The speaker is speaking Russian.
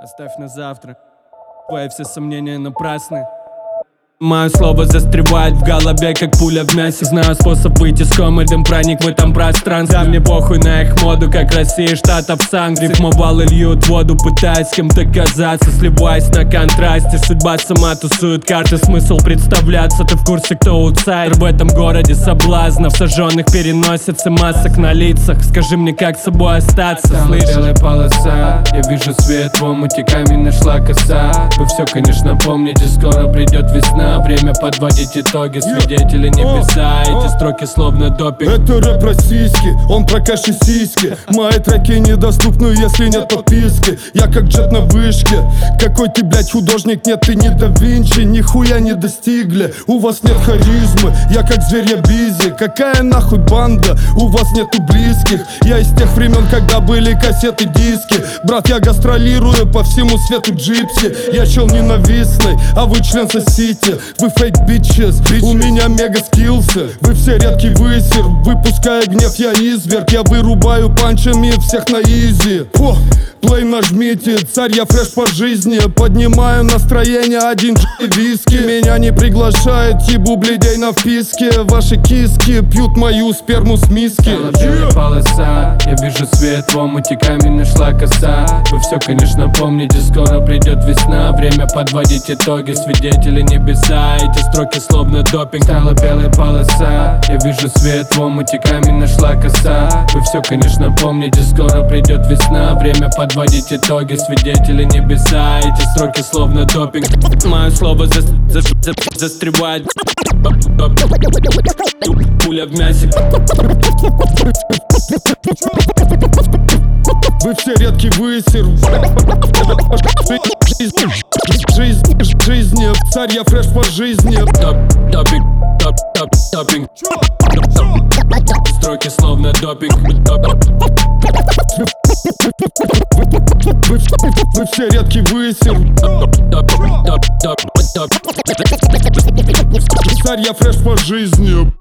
Оставь на завтра. Твои все сомнения напрасны. Мое слово застревает в голове, как пуля в мясе. Знаю способ выйти с комы, дым проник в этом пространстве. Да мне похуй на их моду, как Россия штатов санкций. Рифмовал и льют воду, пытаясь кем-то казаться, сливаясь на контрасте. Судьба сама тусует карты, смысл представляться. Ты в курсе, кто аутсайдер в этом городе соблазнов? Сожженных переносится масок на лицах. Скажи мне, как с собой остаться, слышишь? Белая полоса, я вижу свет в омуте, камень нашла коса. Вы все, конечно, помните, скоро придет весна. Время подводить итоги, свидетели небеса. Эти строки словно допинг. Это рэп российский, он про кэш и сиськи. Мои треки недоступны, если нет подписки. Я как джет на вышке. Какой ты, блядь, художник? Нет, ты не да Винчи. Нихуя не достигли, у вас нет харизмы. Я как зверь, я бизи. Какая нахуй банда? У вас нету близких. Я из тех времен, когда были кассеты, диски. Брат, я гастролирую по всему свету джипси. Я чел ненавистный, а вы член Сосити. Вы фейк бичес, у меня мега скиллсы. Вы все редкий высер, выпуская гнев, я изверг. Я вырубаю панчами всех на изи. О, плей нажмите, царь, я фреш по жизни. Поднимаю настроение, один и виски. Меня не приглашает, ебу бледей на вписке. Ваши киски пьют мою сперму с миски. Белая полоса, я вижу свет в омуте, камень нашла коса. Вы все, конечно, помните, скоро придет весна. Время подводить итоги, свидетели небеса. Эти строки словно допинг. Стала белая полоса, я вижу свет в омуте, камень нашла коса. Вы все, конечно, помните, скоро придет весна. Время подводить итоги, свидетели небеса. Эти строки словно допинг. Мое слово застревает. Пуля в мясе. Вы все редкий высер. Жизни, царь, я фреш по жизни. Допинг. Строки словно допинг. Вы все редкий высер. Царь, я фреш по жизни.